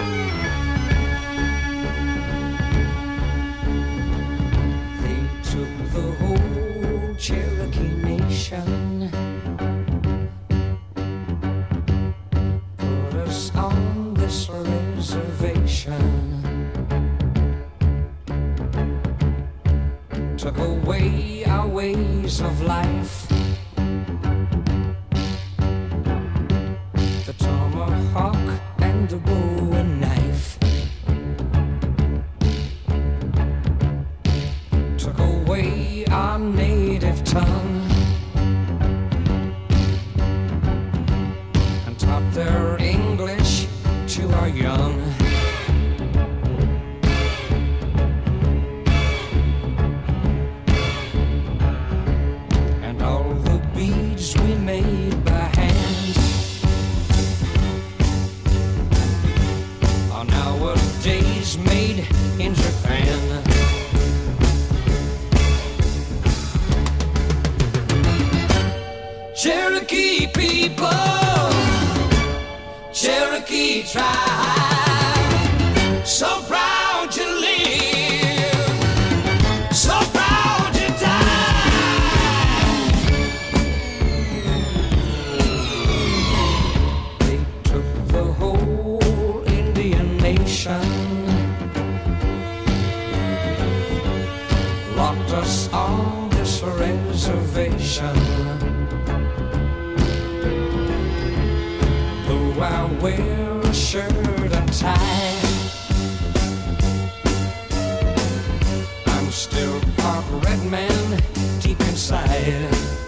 They took the whole Cherokee Nation, put us on this reservation, took away our ways of life. The tomahawk and the bow and knife, took away our native tongue and taught their English to our young. And all the beads we made by hand are nowadays made in Japan. Cherokee people, Cherokee tribe, so proud you live, so proud you die. They took the whole Indian nation, locked us on this reservation. Though I wear a shirt and tie, I'm still part red man deep inside.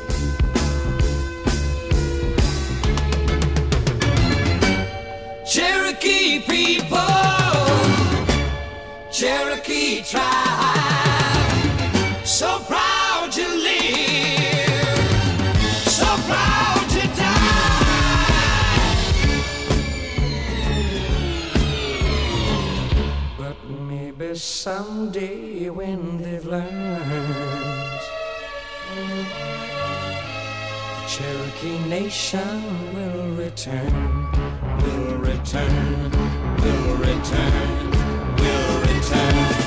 Cherokee people, Cherokee tribe, so proud you live, so proud you die. But maybe someday when they've learned, the Cherokee nation will return, will return, will return, will return.